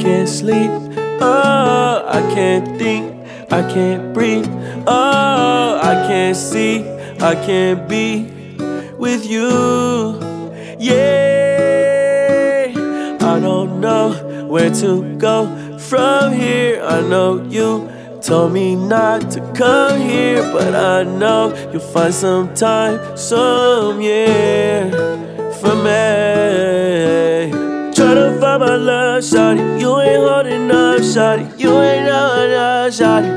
can't sleep. Oh, I can't think. I can't breathe. Oh, I can't see. I can't be with you. Yeah, I don't know where to go from here. I know you told me not to come here, but I know you'll find some time, yeah, for me. Tryna find my love, shawty. You ain't holding up, shawty. You ain't holding up, shawty.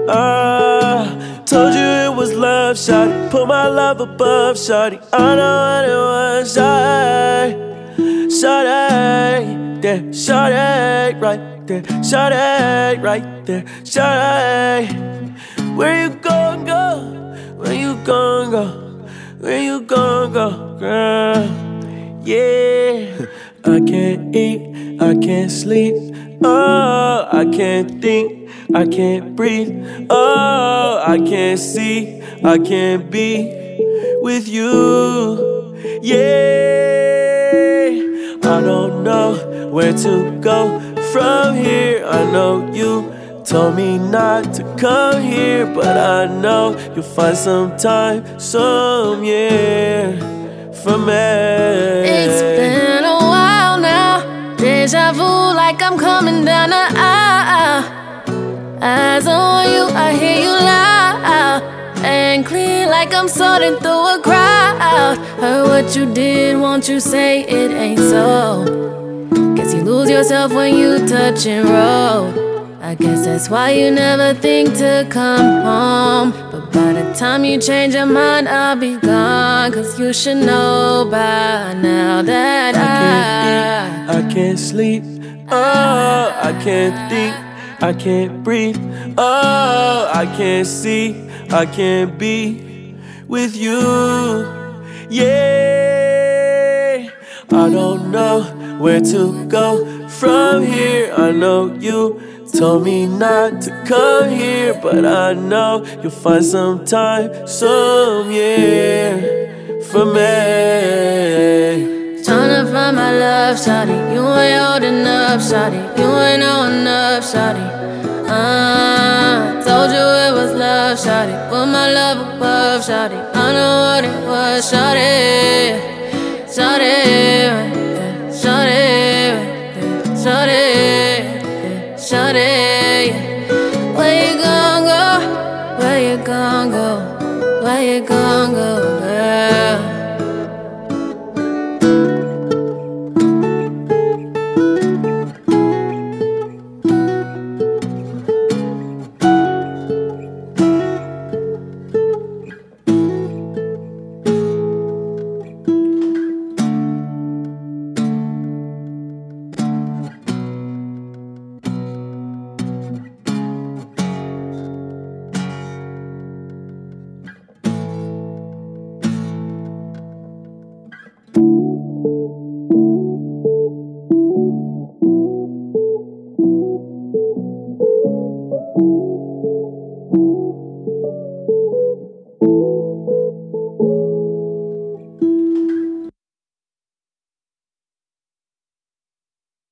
Told you it was love, shawty. Put my love above, shawty. I know what it was, shawty. Shawty, there, shawty, right there. Shawty, right there. Shawty, where you gon' go? Where you gon' go? Where you gon' go, girl? Yeah. I can't eat, I can't sleep. Oh, I can't think, I can't breathe. Oh, I can't see, I can't be with you. Yeah, I don't know where to go from here. I know you told me not to come here, but I know you'll find some time, yeah, for me. It's been a while now, deja vu like I'm coming down the aisle. Eyes on you, I hear you loud and clear like I'm sorting through a crowd. Heard what you did, won't you say it ain't so? Guess you lose yourself when you touch and roll. I guess that's why you never think to come home. But by the time you change your mind, I'll be gone. Cause you should know by now that I can't eat, I can't sleep. Oh, I can't think, I can't breathe. Oh, I can't see, I can't be with you. Yeah, I don't know where to go from here. I know you told me not to come here, but I know you'll find some time, yeah, for me. Tryna find my love, shawty. You ain't holding up, shawty. You ain't holding up, shawty. Told you it was love, shawty. Put my love above, shawty. I know what it was, shawty. Shawty, right there, shawty.